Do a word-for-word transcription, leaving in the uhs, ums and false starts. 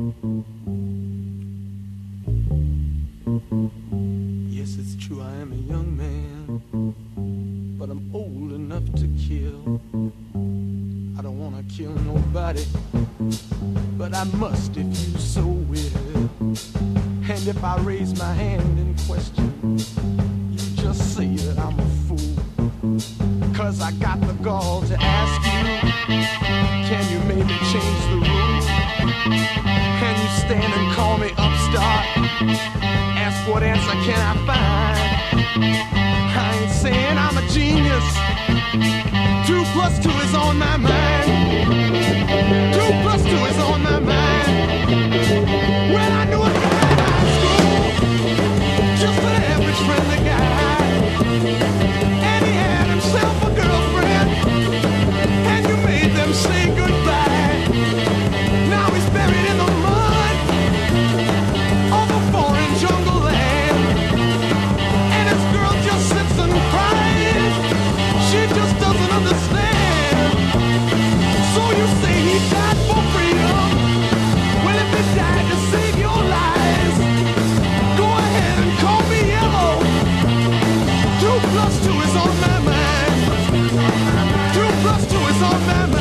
Yes, it's true, I am a young man, but I'm old enough to kill. I don't wanna kill nobody, but I must if you so will. And if I raise my hand in question, you just say that I'm a fool. Cause I got the gall to ask you, can you maybe change the rules? Can you stand and call me upstart? Ask what answer can I find? I ain't saying I'm a genius. Two plus two is on my mind. Two plus two is on my mind. Well, I knew a guy in high school, just an average friendly guy. And he had himself a girlfriend, and you made them say goodbye. Now he's buried in the mud of a foreign jungle land, and his girl just sits and cries. She just doesn't understand. So you say he died for freedom. Well, if he died to save your lives, go ahead and call me yellow. Two plus two is on my mind. Two plus two is on my mind.